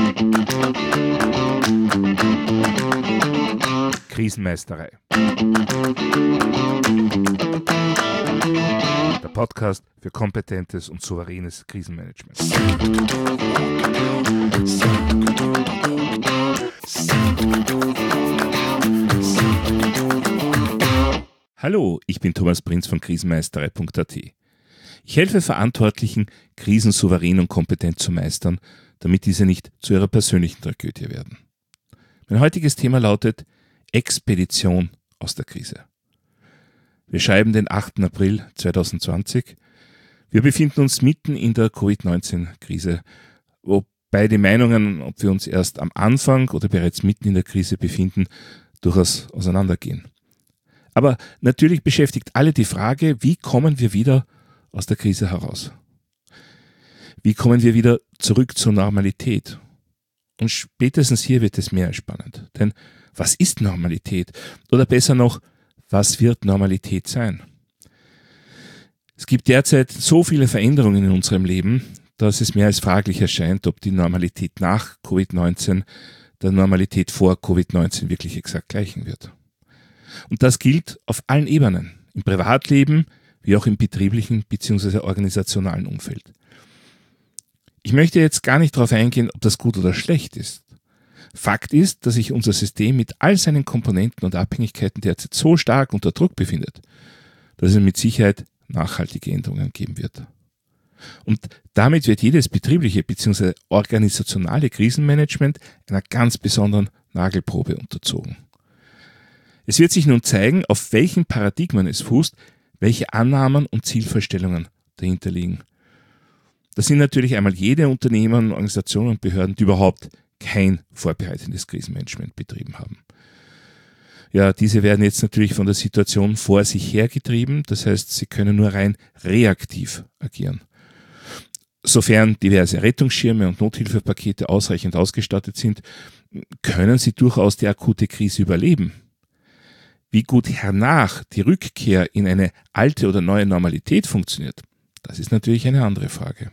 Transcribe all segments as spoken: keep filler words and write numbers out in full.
Krisenmeisterei. Der Podcast für kompetentes und souveränes Krisenmanagement. Hallo, ich bin Thomas Prinz von krisenmeisterei punkt a t. Ich helfe Verantwortlichen, Krisen souverän und kompetent zu meistern, damit diese nicht zu ihrer persönlichen Tragödie werden. Mein heutiges Thema lautet Expedition aus der Krise. Wir schreiben den achten April zweitausendzwanzig. Wir befinden uns mitten in der Covid neunzehn Krise, wobei die Meinungen, ob wir uns erst am Anfang oder bereits mitten in der Krise befinden, durchaus auseinandergehen. Aber natürlich beschäftigt alle die Frage, wie kommen wir wieder aus der Krise heraus? Wie kommen wir wieder zurück zur Normalität? Und spätestens hier wird es mehr als spannend. Denn was ist Normalität? Oder besser noch, was wird Normalität sein? Es gibt derzeit so viele Veränderungen in unserem Leben, dass es mehr als fraglich erscheint, ob die Normalität nach Covid neunzehn der Normalität vor Covid neunzehn wirklich exakt gleichen wird. Und das gilt auf allen Ebenen, im Privatleben wie auch im betrieblichen bzw. organisationalen Umfeld. Ich möchte jetzt gar nicht darauf eingehen, ob das gut oder schlecht ist. Fakt ist, dass sich unser System mit all seinen Komponenten und Abhängigkeiten derzeit so stark unter Druck befindet, dass es mit Sicherheit nachhaltige Änderungen geben wird. Und damit wird jedes betriebliche bzw. organisationale Krisenmanagement einer ganz besonderen Nagelprobe unterzogen. Es wird sich nun zeigen, auf welchen Paradigmen es fußt, welche Annahmen und Zielvorstellungen dahinter liegen. Das sind natürlich einmal jene Unternehmen, Organisationen und Behörden, die überhaupt kein vorbereitendes Krisenmanagement betrieben haben. Ja, diese werden jetzt natürlich von der Situation vor sich hergetrieben, das heißt, sie können nur rein reaktiv agieren. Sofern diverse Rettungsschirme und Nothilfepakete ausreichend ausgestattet sind, können sie durchaus die akute Krise überleben. Wie gut hernach die Rückkehr in eine alte oder neue Normalität funktioniert, das ist natürlich eine andere Frage.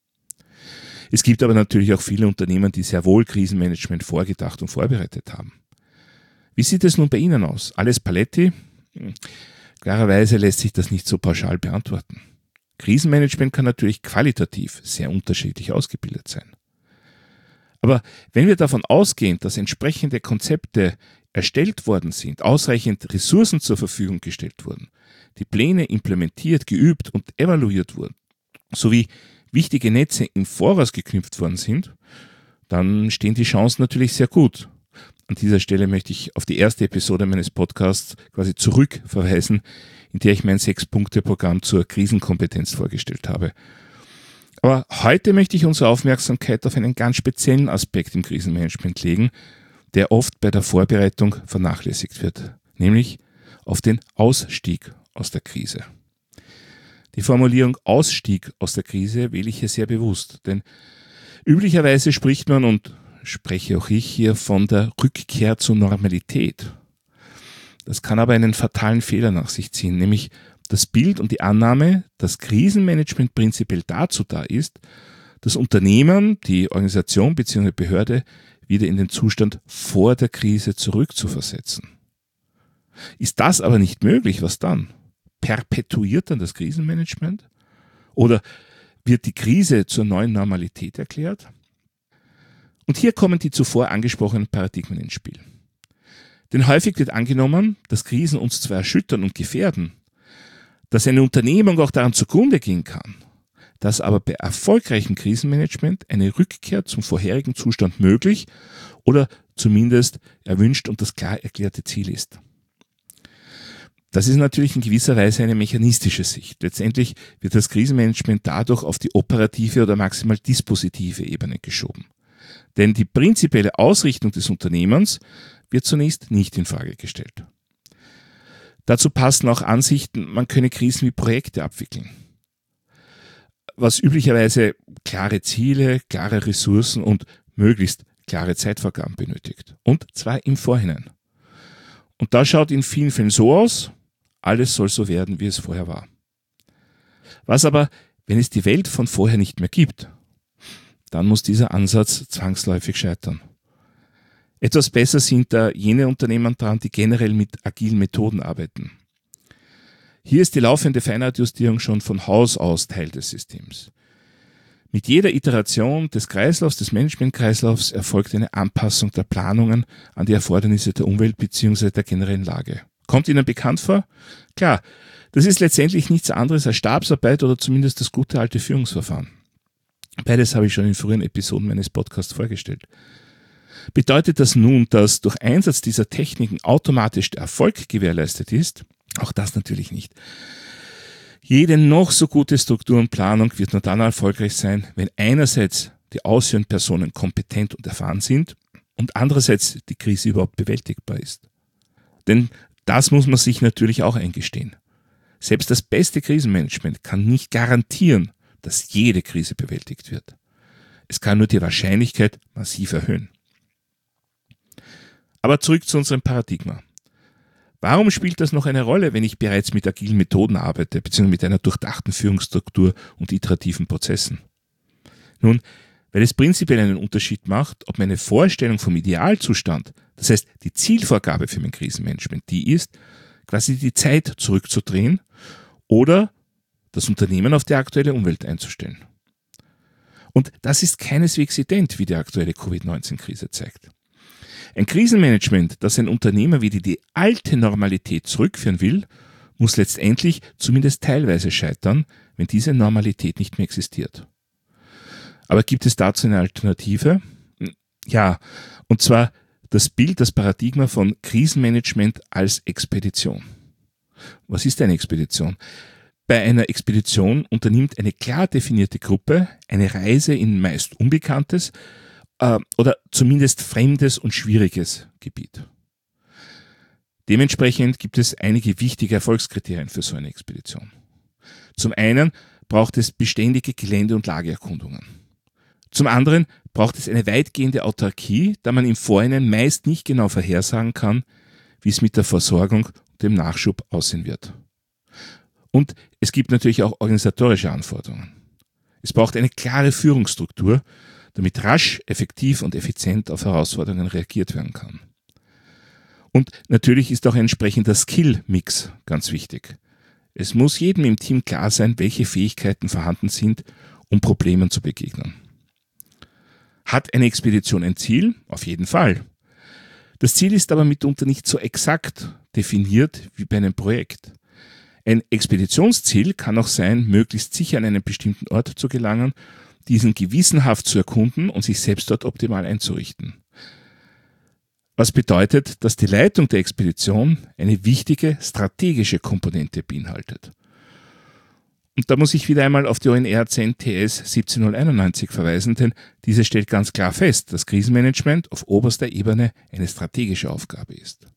Es gibt aber natürlich auch viele Unternehmen, die sehr wohl Krisenmanagement vorgedacht und vorbereitet haben. Wie sieht es nun bei Ihnen aus? Alles Paletti? Klarerweise lässt sich das nicht so pauschal beantworten. Krisenmanagement kann natürlich qualitativ sehr unterschiedlich ausgebildet sein. Aber wenn wir davon ausgehen, dass entsprechende Konzepte erstellt worden sind, ausreichend Ressourcen zur Verfügung gestellt wurden, die Pläne implementiert, geübt und evaluiert wurden, sowie wichtige Netze im Voraus geknüpft worden sind, dann stehen die Chancen natürlich sehr gut. An dieser Stelle möchte ich auf die erste Episode meines Podcasts quasi zurückverweisen, in der ich mein Sechs-Punkte-Programm zur Krisenkompetenz vorgestellt habe. Aber heute möchte ich unsere Aufmerksamkeit auf einen ganz speziellen Aspekt im Krisenmanagement legen, der oft bei der Vorbereitung vernachlässigt wird, nämlich auf den Ausstieg aus der Krise. Die Formulierung Ausstieg aus der Krise wähle ich hier sehr bewusst, denn üblicherweise spricht man, und spreche auch ich hier, von der Rückkehr zur Normalität. Das kann aber einen fatalen Fehler nach sich ziehen, nämlich das Bild und die Annahme, dass Krisenmanagement prinzipiell dazu da ist, das Unternehmen, die Organisation bzw. Behörde wieder in den Zustand vor der Krise zurückzuversetzen. Ist das aber nicht möglich, was dann? Perpetuiert dann das Krisenmanagement? Oder wird die Krise zur neuen Normalität erklärt? Und hier kommen die zuvor angesprochenen Paradigmen ins Spiel. Denn häufig wird angenommen, dass Krisen uns zwar erschüttern und gefährden, dass eine Unternehmung auch daran zugrunde gehen kann, dass aber bei erfolgreichem Krisenmanagement eine Rückkehr zum vorherigen Zustand möglich oder zumindest erwünscht und das klar erklärte Ziel ist. Das ist natürlich in gewisser Weise eine mechanistische Sicht. Letztendlich wird das Krisenmanagement dadurch auf die operative oder maximal dispositive Ebene geschoben. Denn die prinzipielle Ausrichtung des Unternehmens wird zunächst nicht in Frage gestellt. Dazu passen auch Ansichten, man könne Krisen wie Projekte abwickeln, was üblicherweise klare Ziele, klare Ressourcen und möglichst klare Zeitvorgaben benötigt. Und zwar im Vorhinein. Und das schaut in vielen Fällen so aus, alles soll so werden, wie es vorher war. Was aber, wenn es die Welt von vorher nicht mehr gibt? dann muss dieser Ansatz zwangsläufig scheitern. Etwas besser sind da jene Unternehmen dran, die generell mit agilen Methoden arbeiten. Hier ist die laufende Feinheitjustierung schon von Haus aus Teil des Systems. Mit jeder Iteration des Kreislaufs, des Managementkreislaufs erfolgt eine Anpassung der Planungen an die Erfordernisse der Umwelt bzw. der generellen Lage. Kommt Ihnen bekannt vor? Klar, das ist letztendlich nichts anderes als Stabsarbeit oder zumindest das gute alte Führungsverfahren. Beides habe ich schon in früheren Episoden meines Podcasts vorgestellt. Bedeutet das nun, dass durch Einsatz dieser Techniken automatisch der Erfolg gewährleistet ist? Auch das natürlich nicht. Jede noch so gute Struktur und Planung wird nur dann erfolgreich sein, wenn einerseits die ausführenden Personen kompetent und erfahren sind und andererseits die Krise überhaupt bewältigbar ist. Denn das muss man sich natürlich auch eingestehen. Selbst das beste Krisenmanagement kann nicht garantieren, dass jede Krise bewältigt wird. Es kann nur die Wahrscheinlichkeit massiv erhöhen. Aber zurück zu unserem Paradigma. Warum spielt das noch eine Rolle, wenn ich bereits mit agilen Methoden arbeite, beziehungsweise mit einer durchdachten Führungsstruktur und iterativen Prozessen? Nun, weil es prinzipiell einen Unterschied macht, ob meine Vorstellung vom Idealzustand, das heißt die Zielvorgabe für mein Krisenmanagement, die ist, quasi die Zeit zurückzudrehen oder das Unternehmen auf die aktuelle Umwelt einzustellen. Und das ist keineswegs ident, wie die aktuelle Covid neunzehn Krise zeigt. Ein Krisenmanagement, das ein Unternehmer wieder die alte Normalität zurückführen will, muss letztendlich zumindest teilweise scheitern, wenn diese Normalität nicht mehr existiert. Aber gibt es dazu eine Alternative? Ja, und zwar das Bild, das Paradigma von Krisenmanagement als Expedition. Was ist eine Expedition? Bei einer Expedition unternimmt eine klar definierte Gruppe eine Reise in meist Unbekanntes, oder zumindest fremdes und schwieriges Gebiet. Dementsprechend gibt es einige wichtige Erfolgskriterien für so eine Expedition. Zum einen braucht es beständige Gelände- und Lageerkundungen. Zum anderen braucht es eine weitgehende Autarkie, da man im Vorhinein meist nicht genau vorhersagen kann, wie es mit der Versorgung und dem Nachschub aussehen wird. Und es gibt natürlich auch organisatorische Anforderungen. Es braucht eine klare Führungsstruktur, damit rasch, effektiv und effizient auf Herausforderungen reagiert werden kann. Und natürlich ist auch ein entsprechender Skill-Mix ganz wichtig. Es muss jedem im Team klar sein, welche Fähigkeiten vorhanden sind, um Problemen zu begegnen. Hat eine Expedition ein Ziel? Auf jeden Fall. Das Ziel ist aber mitunter nicht so exakt definiert wie bei einem Projekt. Ein Expeditionsziel kann auch sein, möglichst sicher an einen bestimmten Ort zu gelangen, diesen gewissenhaft zu erkunden und sich selbst dort optimal einzurichten. Was bedeutet, dass die Leitung der Expedition eine wichtige strategische Komponente beinhaltet. Und da muss ich wieder einmal auf die O N R zehn T S siebzehntausendeinundneunzig verweisen, denn diese stellt ganz klar fest, dass Krisenmanagement auf oberster Ebene eine strategische Aufgabe ist.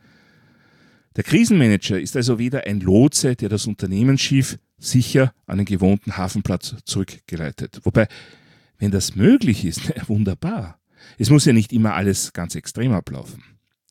Der Krisenmanager ist also wieder ein Lotse, der das Unternehmensschiff sicher an den gewohnten Hafenplatz zurückgeleitet. Wobei, wenn das möglich ist, wunderbar. Es muss ja nicht immer alles ganz extrem ablaufen.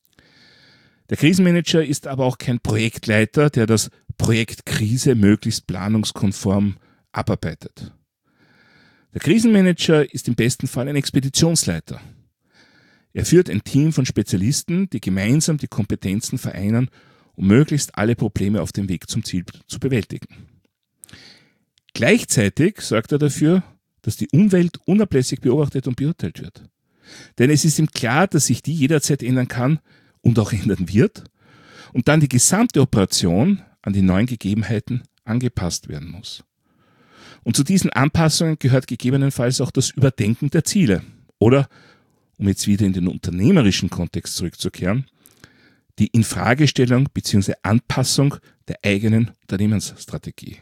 Der Krisenmanager ist aber auch kein Projektleiter, der das Projekt Krise möglichst planungskonform abarbeitet. Der Krisenmanager ist im besten Fall ein Expeditionsleiter. Er führt ein Team von Spezialisten, die gemeinsam die Kompetenzen vereinen, um möglichst alle Probleme auf dem Weg zum Ziel zu bewältigen. Gleichzeitig sorgt er dafür, dass die Umwelt unablässig beobachtet und beurteilt wird. Denn es ist ihm klar, dass sich die jederzeit ändern kann und auch ändern wird und dann die gesamte Operation an die neuen Gegebenheiten angepasst werden muss. Und zu diesen Anpassungen gehört gegebenenfalls auch das Überdenken der Ziele oder, um jetzt wieder in den unternehmerischen Kontext zurückzukehren, die Infragestellung bzw. Anpassung der eigenen Unternehmensstrategie.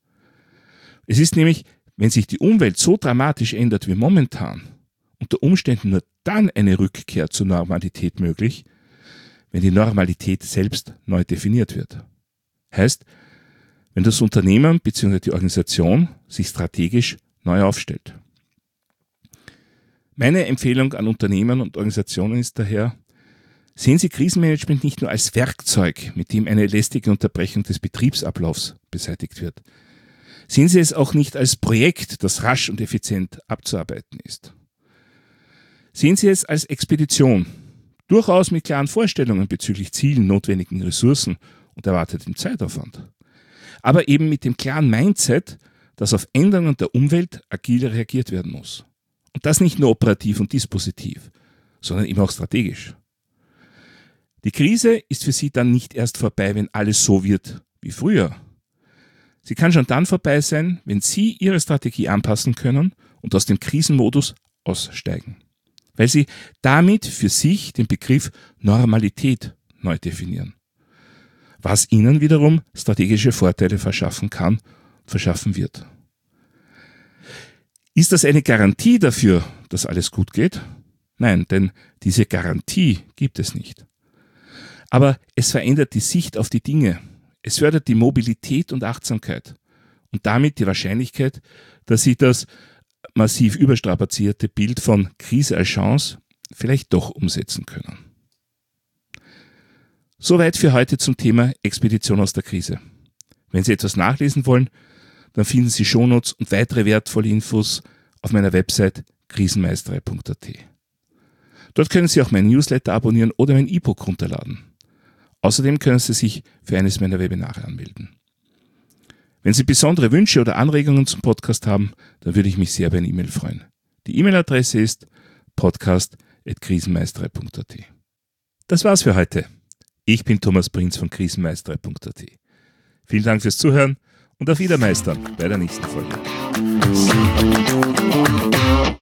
Es ist nämlich, wenn sich die Umwelt so dramatisch ändert wie momentan, unter Umständen nur dann eine Rückkehr zur Normalität möglich, wenn die Normalität selbst neu definiert wird. Heißt, wenn das Unternehmen bzw. die Organisation sich strategisch neu aufstellt. Meine Empfehlung an Unternehmen und Organisationen ist daher, sehen Sie Krisenmanagement nicht nur als Werkzeug, mit dem eine lästige Unterbrechung des Betriebsablaufs beseitigt wird. Sehen Sie es auch nicht als Projekt, das rasch und effizient abzuarbeiten ist. Sehen Sie es als Expedition, durchaus mit klaren Vorstellungen bezüglich Zielen, notwendigen Ressourcen und erwartetem Zeitaufwand. Aber eben mit dem klaren Mindset, dass auf Änderungen der Umwelt agil reagiert werden muss. Und das nicht nur operativ und dispositiv, sondern eben auch strategisch. Die Krise ist für Sie dann nicht erst vorbei, wenn alles so wird wie früher. Sie kann schon dann vorbei sein, wenn Sie Ihre Strategie anpassen können und aus dem Krisenmodus aussteigen. Weil Sie damit für sich den Begriff Normalität neu definieren. Was Ihnen wiederum strategische Vorteile verschaffen kann, verschaffen wird. Ist das eine Garantie dafür, dass alles gut geht? Nein, denn diese Garantie gibt es nicht. Aber es verändert die Sicht auf die Dinge. Es fördert die Mobilität und Achtsamkeit und damit die Wahrscheinlichkeit, dass Sie das massiv überstrapazierte Bild von Krise als Chance vielleicht doch umsetzen können. Soweit für heute zum Thema Expedition aus der Krise. Wenn Sie etwas nachlesen wollen, dann finden Sie Shownotes und weitere wertvolle Infos auf meiner Website krisenmeisterei punkt a t. Dort können Sie auch meinen Newsletter abonnieren oder mein E-Book runterladen. Außerdem können Sie sich für eines meiner Webinare anmelden. Wenn Sie besondere Wünsche oder Anregungen zum Podcast haben, dann würde ich mich sehr über eine E-Mail freuen. Die E-Mail-Adresse ist podcast at krisenmeisterei punkt a t. Das war's für heute. Ich bin Thomas Prinz von krisenmeisterei punkt a t. Vielen Dank fürs Zuhören und auf Wiedermeistern bei der nächsten Folge.